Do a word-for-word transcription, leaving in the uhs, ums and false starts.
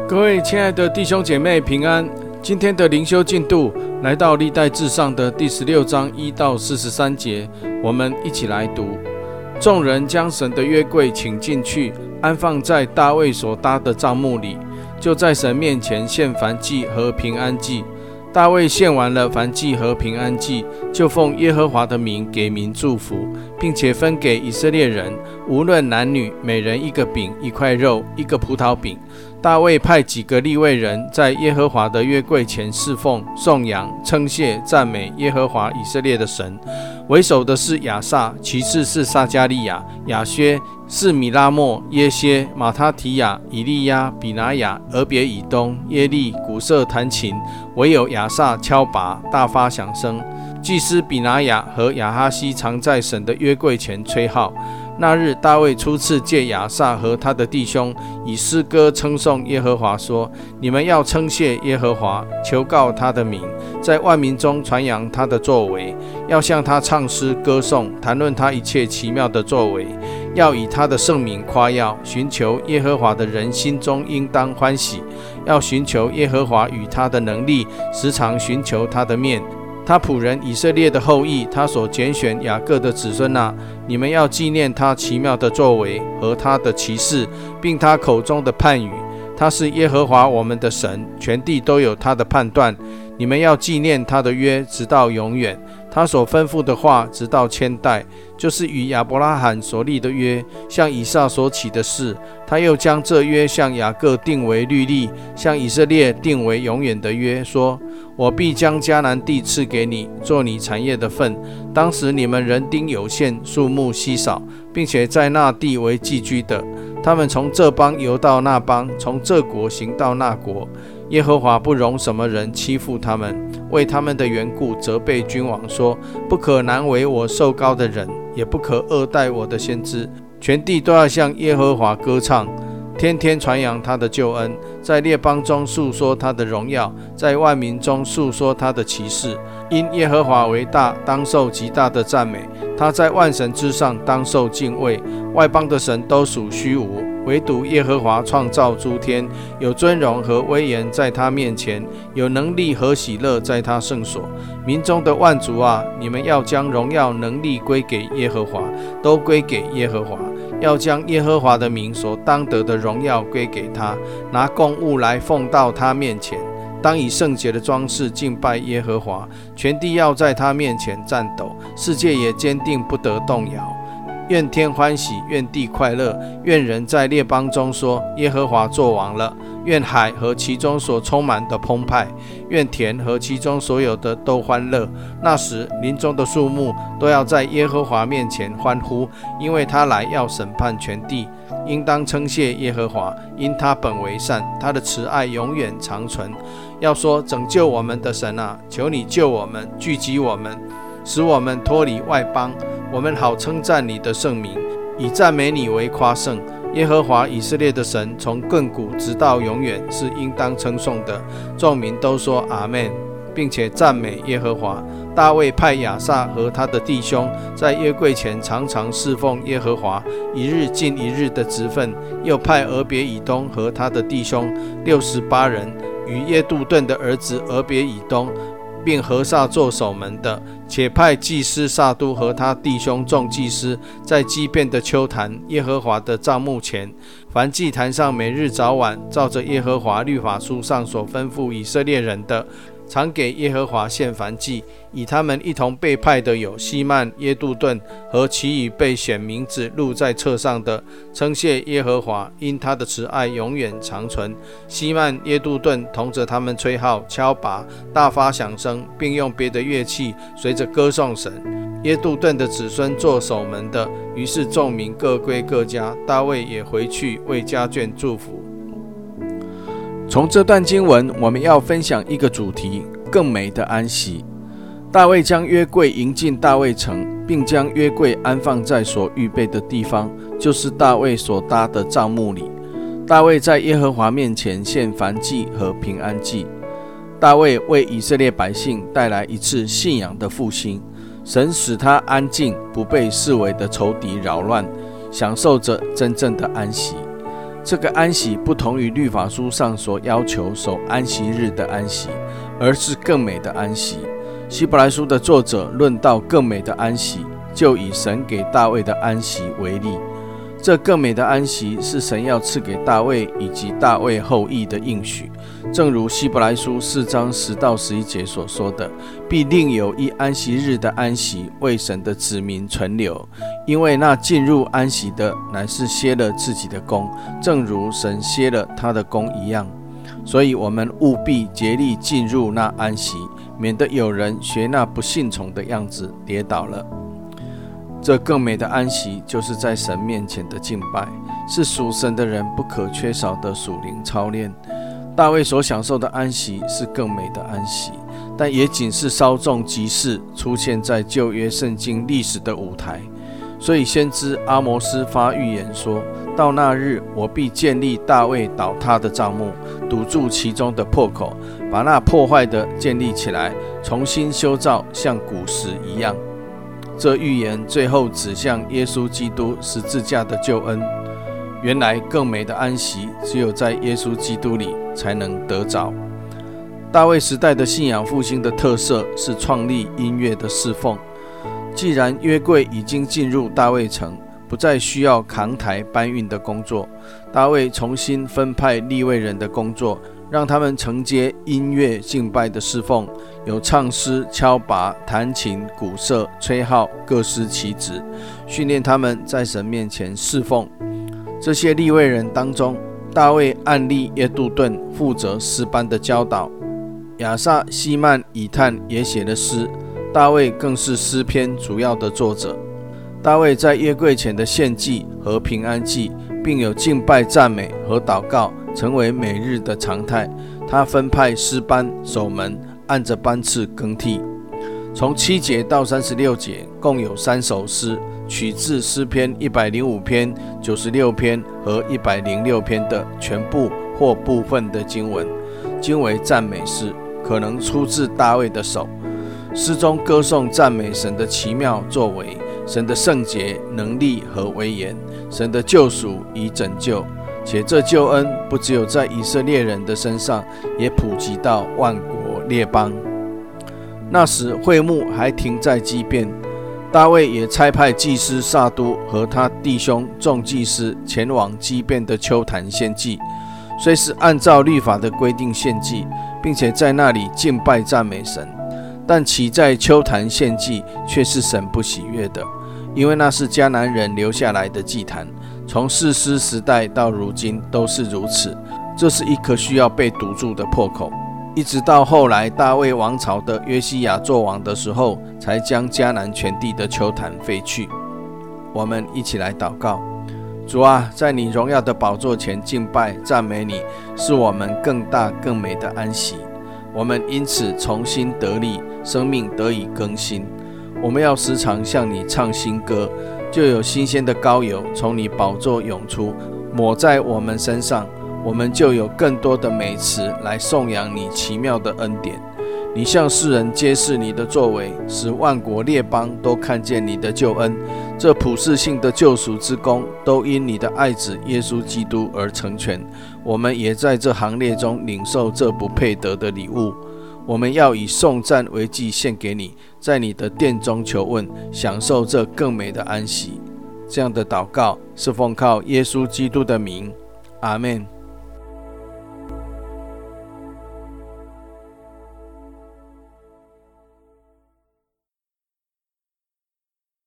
各位亲爱的弟兄姐妹平安，今天的灵修进度来到历代志上的第十六章一到四十三节，我们一起来读。众人将神的约柜请进去，安放在大卫所搭的帐幕里，就在神面前献燔祭和平安祭。大卫献完了燔祭和平安祭，就奉耶和华的名给民祝福，并且分给以色列人，无论男女，每人一个饼，一块肉，一个葡萄饼。大卫派几个利未人在耶和华的约柜前侍奉、颂扬、称谢、赞美耶和华以色列的神。为首的是亚萨，其次是撒迦利亚、亚薛，是米拉莫、耶歇、马他提亚、以利亚、比拿雅、俄别以东、耶利、鼓瑟弹琴，唯有亚萨敲拔，大发响声。祭司比拿雅和亚哈西常在神的约柜前吹号。那日，大卫初次借亚萨和他的弟兄以诗歌称颂耶和华，说：你们要称谢耶和华，求告他的名，在万民中传扬他的作为，要向他唱诗歌颂，谈论他一切奇妙的作为，要以他的圣名夸耀。寻求耶和华的人心中应当欢喜，要寻求耶和华与他的能力，时常寻求他的面。他仆人以色列的后裔，他所拣选雅各的子孙啊，你们要纪念他奇妙的作为和他的奇事，并他口中的判语。他是耶和华我们的神，全地都有他的判断。你们要纪念他的约，直到永远，他所吩咐的话，直到千代，就是与亚伯拉罕所立的约，向以撒所起的事。他又将这约向雅各定为律例，向以色列定为永远的约，说：我必将迦南地赐给你，做你产业的份。当时你们人丁有限，数目稀少，并且在那地为寄居的。他们从这邦游到那邦，从这国行到那国。耶和华不容什么人欺负他们，为他们的缘故责备君王，说：不可难为我受膏的人，也不可恶待我的先知。全地都要向耶和华歌唱，天天传扬他的救恩，在列邦中述说他的荣耀，在万民中述说他的奇事。因耶和华为大，当受极大的赞美，他在万神之上，当受敬畏。外邦的神都属虚无，唯独耶和华创造诸天，有尊荣和威严在他面前，有能力和喜乐在他圣所。民中的万族啊，你们要将荣耀能力归给耶和华，都归给耶和华。要将耶和华的名所当得的荣耀归给他，拿供物来奉到他面前。当以圣洁的装饰敬拜耶和华，全地要在他面前颤抖，世界也坚定不得动摇。愿天欢喜，愿地快乐，愿人在列邦中说：耶和华作王了。愿海和其中所充满的澎湃，愿田和其中所有的都欢乐。那时，林中的树木都要在耶和华面前欢呼，因为他来要审判全地。应当称谢耶和华，因他本为善，他的慈爱永远长存。要说：拯救我们的神啊，求你救我们，聚集我们，使我们脱离外邦，我们好称赞你的圣名，以赞美你为夸胜。耶和华以色列的神，从亘古直到永远，是应当称颂的。众民都说阿们，并且赞美耶和华。大卫派亚萨和他的弟兄在约柜前常常侍奉耶和华，一日尽一日的职分。又派俄别以东和他的弟兄六十八人，与耶杜顿的儿子俄别以东，并和萨做守门的，且派祭司撒都和他弟兄众祭司在基遍的丘坛耶和华的帐幕前，凡祭坛上每日早晚照着耶和华律法书上所吩咐以色列人的，常给耶和华献燔祭。以他们一同被派的有希曼、耶杜顿和其余被选名字录在册上的，称谢耶和华，因他的慈爱永远长存。希曼、耶杜顿同着他们吹号、敲拔，大发响声，并用别的乐器随着歌颂神。耶杜顿的子孙做守门的，于是众民各归各家，大卫也回去为家眷祝福。从这段经文，我们要分享一个主题：更美的安息。大卫将约柜迎进大卫城，并将约柜安放在所预备的地方，就是大卫所搭的帐幕里。大卫在耶和华面前献燔祭和平安祭。大卫为以色列百姓带来一次信仰的复兴，神使他安静，不被四围的仇敌扰乱，享受着真正的安息。 这个安息不同于律法书上所要求守安息日的安息，而是更美的安息。希伯来书的作者论到更美的安息，就以神给大卫的安息为例。这更美的安息是神要赐给大卫以及大卫后裔的应许，正如希伯来书四章十到十一节所说的，必另有一安息日的安息为神的子民存留，因为那进入安息的乃是歇了自己的工，正如神歇了他的工一样。所以我们务必竭力进入那安息，免得有人学那不信从的样子跌倒了。这更美的安息就是在神面前的敬拜，是属神的人不可缺少的属灵操练。大卫所享受的安息是更美的安息，但也仅是稍纵即逝，出现在旧约圣经历史的舞台。所以先知阿摩斯发预言说，到那日，我必建立大卫倒塌的帐幕，堵住其中的破口，把那破坏的建立起来，重新修造，像古时一样。这预言最后指向耶稣基督十字架的救恩。原来更美的安息只有在耶稣基督里才能得着。大卫时代的信仰复兴的特色是创立音乐的侍奉。既然约柜已经进入大卫城，不再需要扛抬搬运的工作，大卫重新分派利未人的工作，让他们承接音乐敬拜的侍奉，有唱诗、敲拔、弹琴、鼓瑟、吹号，各司其职，训练他们在神面前侍奉。这些利未人当中，大卫按立耶杜顿负责诗班的教导，亚萨、希曼、以探也写了诗，大卫更是诗篇主要的作者。大卫在约柜前的献祭和平安祭，并有敬拜、赞美和祷告，成为每日的常态。他分派诗班守门，按着班次更替。从七节到三十六节，共有三首诗，取自诗篇一百零五篇、九十六篇和一百零六篇的全部或部分的经文，均为赞美诗，可能出自大卫的手。诗中歌颂赞美神的奇妙作为，神的圣洁、能力和威严，神的救赎与拯救，且这救恩不只有在以色列人的身上，也普及到万国列邦。那时会幕还停在基遍，大卫也差派祭司撒督和他弟兄众祭司前往基遍的丘坛献祭，虽是按照律法的规定献祭，并且在那里敬拜赞美神，但其在丘坛献祭却是神不喜悦的，因为那是迦南人留下来的祭坛，从士师时代到如今都是如此。这是一颗需要被堵住的破口，一直到后来大卫王朝的约西亚作王的时候，才将迦南全地的丘坛废去。我们一起来祷告。主啊，在你荣耀的宝座前敬拜赞美你，是我们更大更美的安息。我们因此重新得力，生命得以更新。我们要时常向你唱新歌，就有新鲜的膏油从你宝座涌出，抹在我们身上，我们就有更多的美词来颂扬你奇妙的恩典。你向世人揭示你的作为，使万国列邦都看见你的救恩。这普世性的救赎之功，都因你的爱子耶稣基督而成全。我们也在这行列中领受这不配得的礼物。我们要以颂赞为祭献给你，在你的殿中求问，享受这更美的安息。这样的祷告是奉靠耶稣基督的名，阿们。